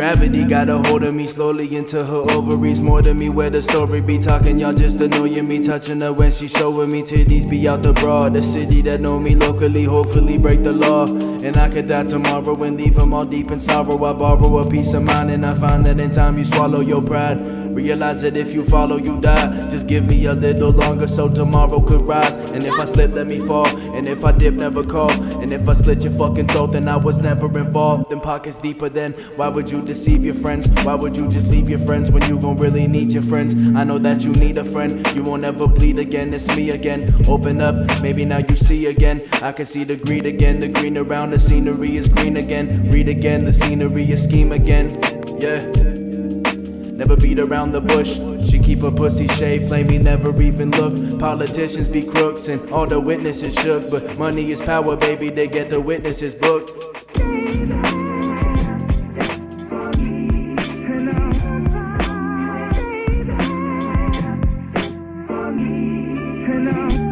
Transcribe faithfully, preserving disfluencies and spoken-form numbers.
gravity got a hold of me slowly into her ovaries. More than me where the story be talking, y'all just annoying me. Touching her when she showing me titties be out the bra. The city that know me locally, hopefully break the law. And I could die tomorrow and leave them all deep in sorrow. I borrow a peace of mind and I find that in time you swallow your pride. Realize that if you follow, you die. Just give me a little longer so tomorrow could rise. And if I slip, let me fall. And if I dip, never call. And if I slit your fucking throat, then I was never involved. Then pockets deeper then. Why would you deceive your friends? Why would you just leave your friends when you gon' really need your friends? I know that you need a friend. You won't ever bleed again. It's me again. Open up, maybe now you see again. I can see the greed again. The green around the scenery is green again. Read again, the scenery is scheme again. Yeah. Never beat around the bush. She keep her pussy shaved, claim me never even look. Politicians be crooks and all the witnesses shook. But money is power, baby, they get the witnesses booked. And I'm